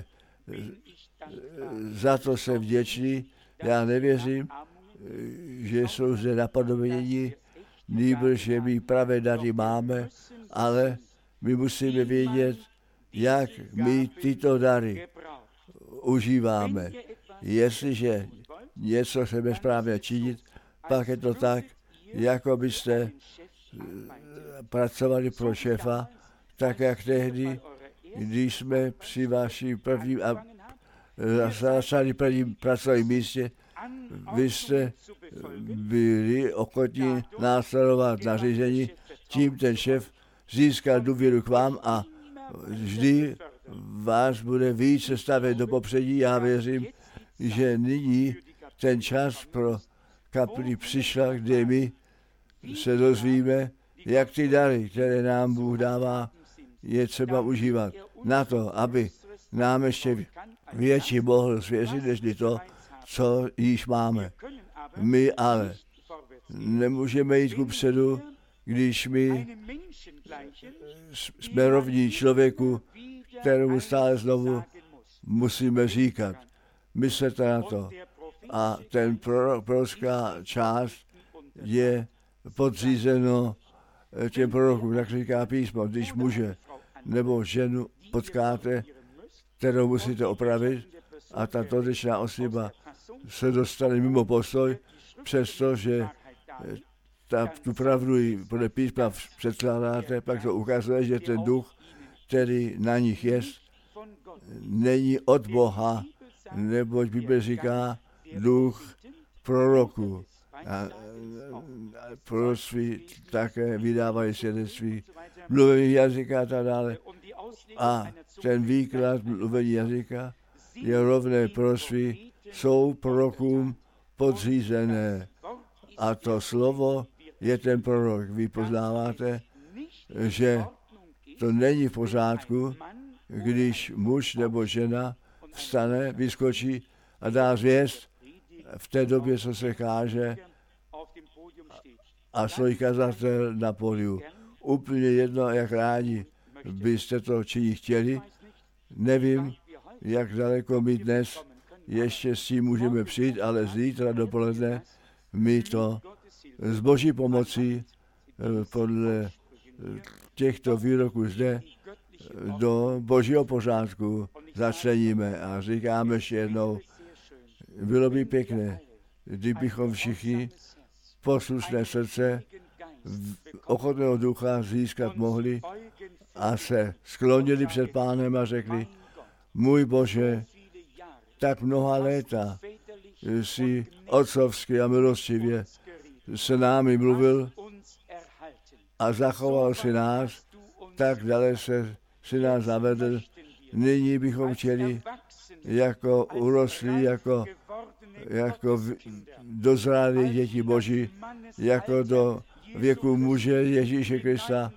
Za to jsem vděčný. Já nevěřím, že jsou zde napodobení, nýbrž, že my pravé dary máme, ale my musíme vědět, jak my tyto dary užíváme. Jestliže něco chceme správně činit, pak je to tak, jako byste pracovali pro šéfa, tak jak tehdy, když jsme při vaším prvním a začali prvním pracovním místě, vy jste byli ochotní následovat nařízení, tím ten šéf získal důvěru k vám a vždy vás bude více stavět do popředí. Já věřím, že nyní ten čas pro kapli přišla, kde my se dozvíme, jak ty dary, které nám Bůh dává, je třeba užívat. Na to, aby nám ještě větší mohl svěřit, než to, co již máme. My ale nemůžeme jít kupředu, když my jsme rovní člověku, kterému stále znovu musíme říkat. Myslete na to. A ten prorocká část je podřízeno těm prorokům, tak říká písmo, když muže nebo ženu potkáte, kterou musíte opravit, a ta dotyčná osoba se dostane mimo postoj, přestože tu pravdu podle písma předkládáte, pak to ukazuje, že ten duch, který na nich je, není od Boha, neboť Bible říká duch proroku A proroctví také vydávají svědectví, mluvení jazyka a tak dále. A ten výklad mluvení jazyka je rovné proroctví, jsou prorokům podřízené. A to slovo je ten prorok. Vy poznáváte, že to není v pořádku, když muž nebo žena vstane, vyskočí a dá zvěst v té době, co se káže, a stojí kazatel na pódiu. Úplně jedno, jak rádi byste to činit chtěli. Nevím, jak daleko my dnes ještě s tím můžeme přijít, ale zítra dopoledne my to s Boží pomocí podle těchto výroků zde do Božího pořádku začleníme a říkáme ještě jednou, bylo by pěkné, kdybychom všichni poslušné srdce ochotného ducha získat mohli a se sklonili před Pánem a řekli, můj Bože, tak mnoha léta si otcovsky a milostivě se námi mluvil a zachoval si nás, tak dále si nás zavedl. Nyní bychom chtěli jako urostlí, jako dozrálí děti Boží, jako do věku muže Ježíše Krista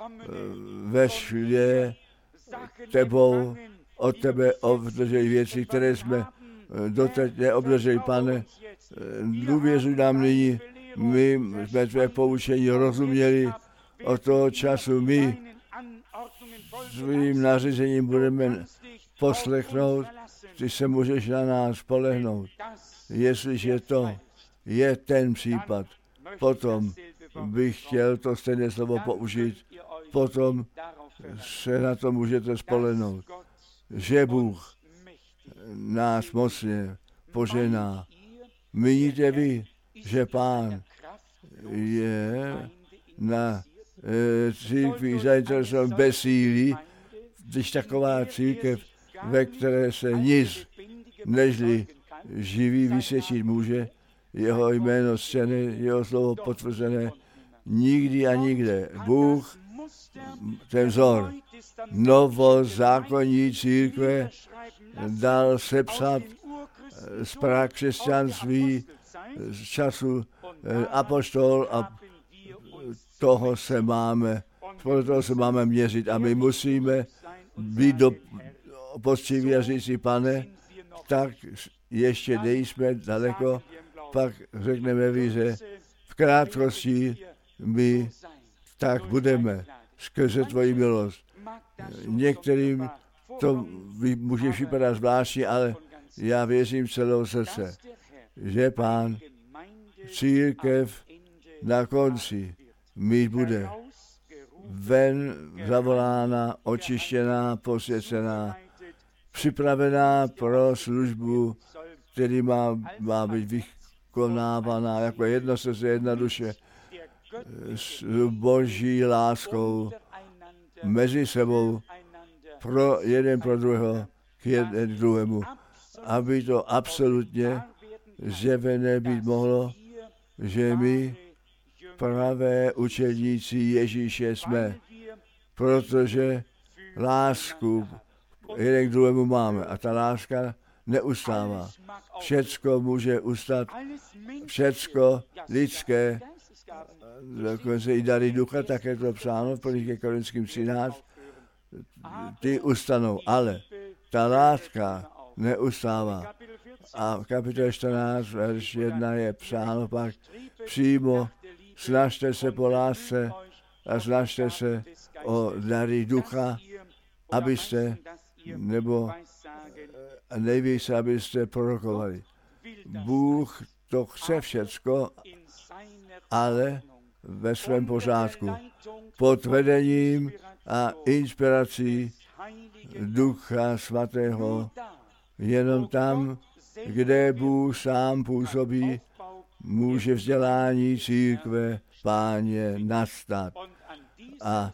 vešli tebou, od tebe obdrželi věci, které jsme doteď neobdrželi, Pane. Důvěřuj nám nyní, my jsme tvé poučení rozuměli, od toho času my svým nařízením budeme poslechnout, ty se můžeš na nás spolehnout. Jestliže to je ten případ, potom bych chtěl to stejné slovo použít, potom se na to můžete spolehnout, že Bůh nás mocně požená. Míníte vy, že Pán je na církvi zainteresovaný bez síly, když taková církev, ve které se nic nežli živý vysvědčit může, jeho jméno zctěné, jeho slovo potvrzené, nikdy a nikde. Bůh, ten vzor novozákonní církve dal sepsat z prakřesťanství, z času apoštol a podle toho se máme měřit a my musíme být poctiví a říct si, Pane, tak ještě nejsme daleko, pak řekneme víře, v krátkosti my tak budeme skrze tvoji milost. Některým to může vypadat zvláštně, ale já věřím celou srdce, že Pán církev na konci mít bude ven zavolána, očištěná, posvěcená, připravená pro službu, který má být vykonávaná jako jedno srdce, jedna duše, s Boží láskou mezi sebou pro jeden pro druhého, k jeden druhému, aby to absolutně zjevené být mohlo, že my pravé učedníci Ježíše jsme, protože lásku jeden k druhému máme a ta láska neustává. Všecko může ustat, všecko lidské, dokonce i dary ducha, tak je to psáno v 1. Korinským 13, ty ustanou, ale ta láska neustává. A v kapitole 14, verš 1 je psáno pak přímo, snažte se po lásce a snažte se o dary ducha, abyste, nebo nejvíce, abyste prorokovali. Bůh to chce všecko, ale ve svém pořádku. Pod vedením a inspirací Ducha Svatého, jenom tam, kde Bůh sám působí, může vzdělání církve Páně nastat. A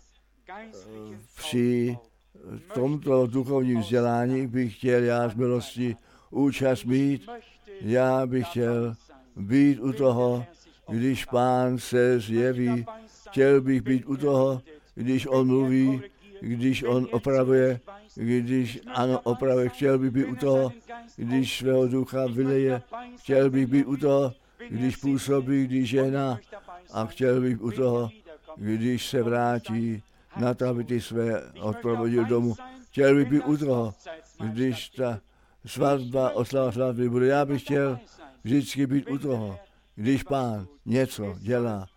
při tomto duchovním vzdělání bych chtěl já z milosti účast mít. Já bych chtěl být u toho, když Pán se zjeví. Chtěl bych být u toho, když on mluví, když on opravuje, když ano, opravuje. Chtěl bych být u toho, když svého ducha vyleje. Chtěl bych být u toho, když působí, když žehná. A chtěl bych u toho, když se vrátí na to, aby ty své odprovodil domů. Chtěl bych být u toho, když ta svatba, oslava svatby bude. Já bych chtěl vždycky být u toho, když Pán něco dělá.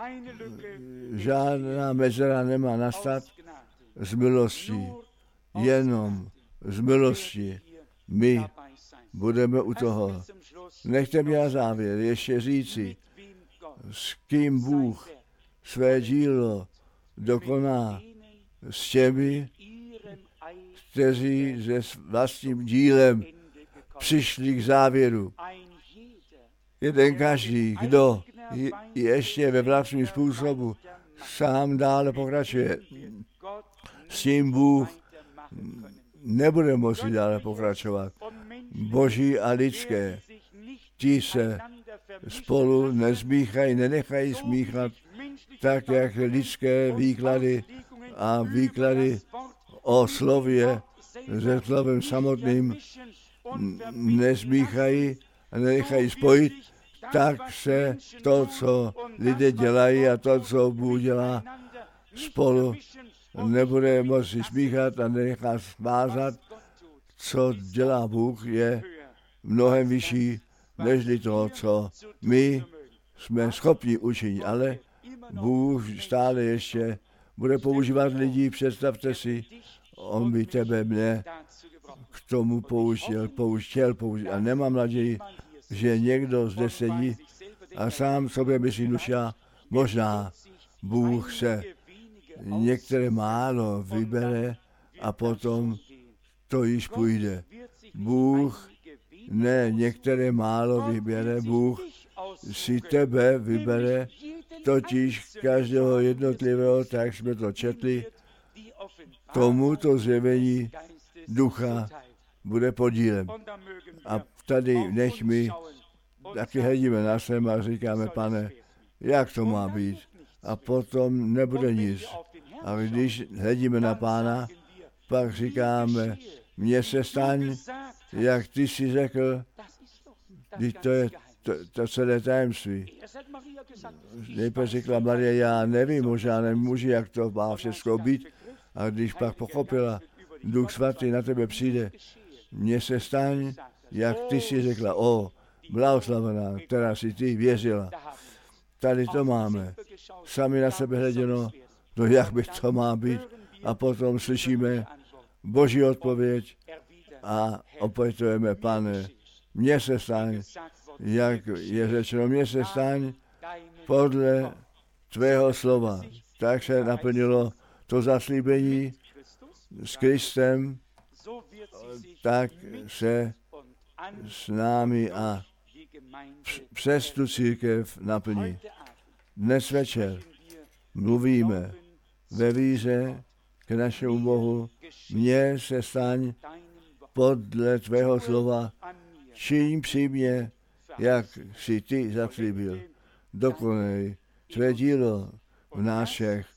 Žádná mezera nemá nastat z milosti, jenom z milosti. My budeme u toho. Nechte mě na závěr ještě říci, s kým Bůh své dílo dokoná, s těmi, kteří se vlastním dílem přišli k závěru. Jeden každý, kdo ještě ve vlastním způsobu sám dále pokračuje, s tím Bůh nebude moci dále pokračovat. Boží a lidské, ti se spolu nezmíchají, nenechají smíchat, tak jak lidské výklady a výklady o slově se slovem samotným nezmíchají a nenechají spojit, tak se to, co lidé dělají a to, co Bůh dělá spolu, nebude moci smíchat a nenechá svázat. Co dělá Bůh, je mnohem vyšší, nežli to, co my jsme schopni učinit. Ale Bůh stále ještě bude používat lidí, představte si, on by tebe, mne k tomu použil. A nemám naději, že někdo zde sedí a sám sobě myslí, duša, možná Bůh se některé málo vybere a potom to již půjde. Bůh ne některé málo vybere, Bůh si tebe vybere, totiž každého jednotlivého, tak jsme to četli, tomuto zjevení ducha bude podílem. A tady nech my taky hledíme na sebe a říkáme, Pane, jak to má být? A potom nebude nic. A když hledíme na Pána, pak říkáme, mně se staň, jak ty jsi řekl, to je to celé tajemství. Nejprve řekla Marie, já nevím o žádném muži, jak to má všechno být. A když pak pochopila, Duch Svatý na tebe přijde, mně se staň, jak ty jsi řekla, blahoslavená, která si ty věřila. Tady to máme. Sami na sebe hleděno, jak by to má být. A potom slyšíme Boží odpověď a opětujeme, Pane, mně se staň, jak je řečeno, mně se staň podle tvého slova. Tak se naplnilo to zaslíbení s Kristem, tak se s námi a přes tu církev naplní. Dnes večer mluvíme ve víře k našemu Bohu, mně se staň podle tvého slova, čiň při mně, jak si ty zaslíbil. Dokonej tvé dílo v nás všech.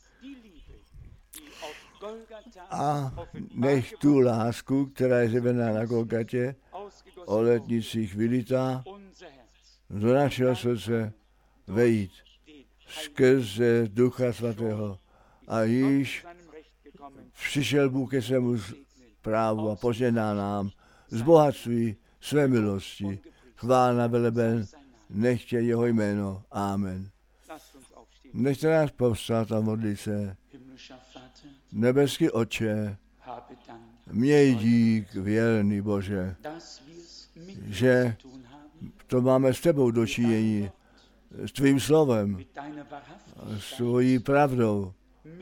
A nech tu lásku, která je zjevená na Golgatě, o letnicích vylitá, do našeho srdce vejít skrze Ducha Svatého. A již přišel Bůh ke svému právu a požehná nám z bohatství své milosti. Chvála veleben, nechtě jeho jméno. Amen. Nechte nás povstat a modlit se. Nebeský Otče, měj dík, věrný Bože, že to máme s tebou dočinění, s tvým slovem, s tvojí pravdou,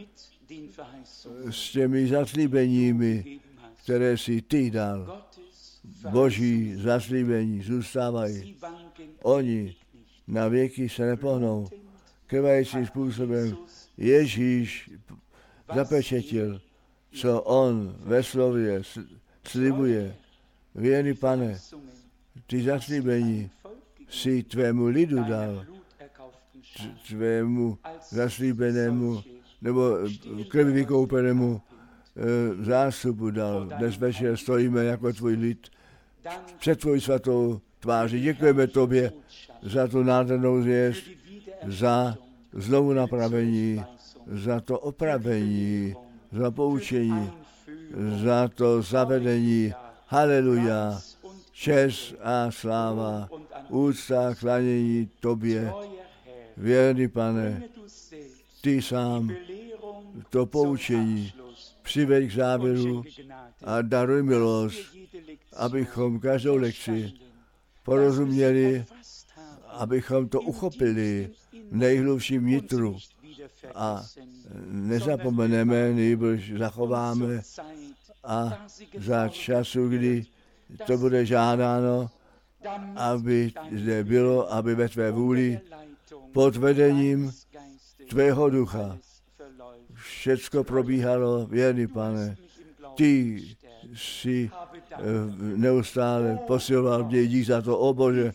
s těmi zaslíbeními, které si ty dal. Boží zaslíbení zůstávají. Oni na věky se nepohnou. Krvajícím způsobem Ježíš zapečetil, co on ve slově slibuje. Věrný Pane, ty zaslíbení si tvému lidu dal tvému zaslíbenému nebo krvi vykoupenému zástupu dal. Dnes večer stojíme jako tvůj lid před tvojí svatou tváří. Děkujeme tobě za tu nádhernou zvěst, za znovu napravení, za to opravení, za poučení, za to zavedení. Haleluja, čest a sláva, úcta, klanění tobě. Věrný Pane, ty sám to poučení přiveď k závěru a daruj milost, abychom každou lekci porozuměli, abychom to uchopili v nejhlubším nitru a nezapomeneme, nýbrž zachováme a za času, kdy to bude žádáno, aby zde bylo, aby ve tvé vůli pod vedením tvého ducha všecko probíhalo, věrný Pane. Ty jsi neustále posiloval mě, dík za to, o Bože,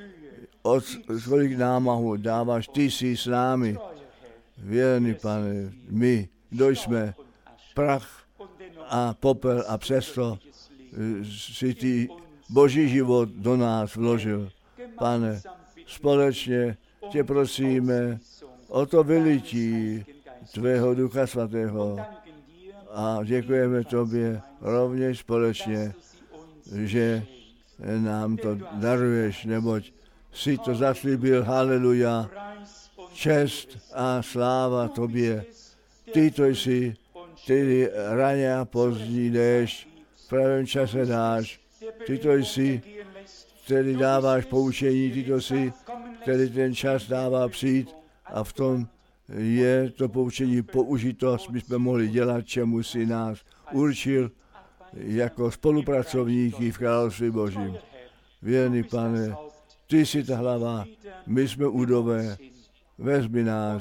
kolik námahu dáváš, ty jsi s námi. Věrný Pane, my, kdo jsme prach a popel a přesto si ty Boží život do nás vložil. Pane, společně tě prosíme o to vylití tvého Ducha Svatého a děkujeme tobě rovněž společně, že nám to daruješ, neboť jsi to zaslíbil, haleluja, čest a sláva tobě. Ty to jsi, ty raně a pozdní déšť, v pravém čase dáš, ty to jsi, který dáváš poučení, ty to jsi, který ten čas dává přijít a v tom je to poučení použito, my jsme mohli dělat, čemu si nás určil jako spolupracovníky v království Božím. Věrný Pane, ty jsi ta hlava, my jsme údové, vezmi nás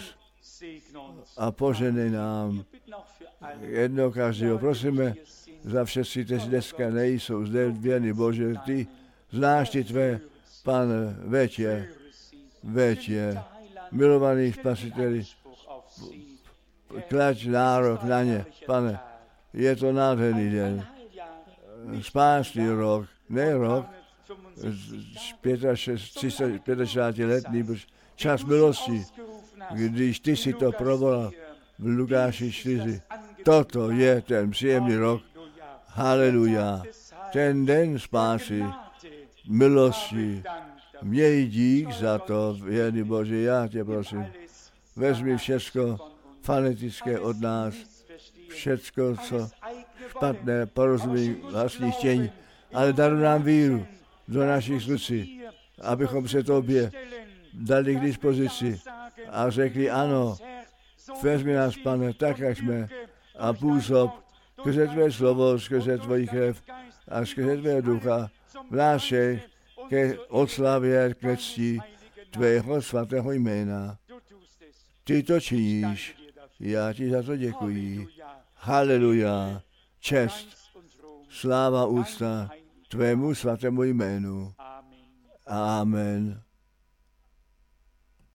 a poženej nám jedno každého. Prosíme za všechny, kteří dneska nejsou zde, věrný Bože, ty znáš ty tvé, Pane, veď je, milovaný Spasiteli, klaď nárok na ně, Pane, je to nádherný den, spásný rok, ne rok, 65 let, nebož čas milosti, když ty si to provolal v Lukáši 4. Toto je ten příjemný rok, haleluja, ten den spásy, milosti. Měj dík za to, věrný Bože, já tě prosím. Vezmi všecko fanatické od nás, všecko, co špatné, porozumí vlastních chtění, ale daruj nám víru do našich srdcí, abychom se tobě dali k dispozici a řekli ano, vezmi nás, Pane, tak, jak jsme, a působ skrze tvé slovo, skrze tvoji krev a skrze tvého ducha v nás všech ke oslavě, ke cti tvého svatého jména. Ty to činíš, já ti za to děkuji. Haleluja, čest, sláva, úcta tvému svatému jménu. Amen.